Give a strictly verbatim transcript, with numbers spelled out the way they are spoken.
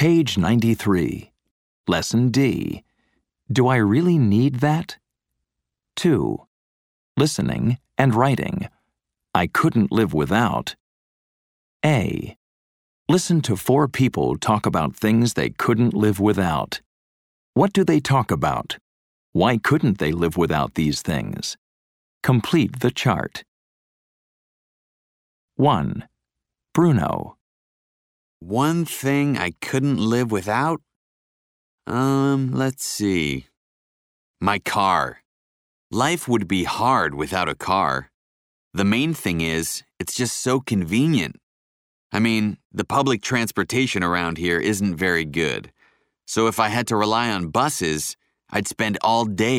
Page ninety-three. Lesson D. Do I really need that? two. Listening and writing. I couldn't live without. A. Listen to four people talk about things they couldn't live without. What do they talk about? Why couldn't they live without these things? Complete the chart. one. Bruno. One thing I couldn't live without? Um, let's see. My car. Life would be hard without a car. The main thing is, it's just so convenient. I mean, the public transportation around here isn't very good. So if I had to rely on buses, I'd spend all day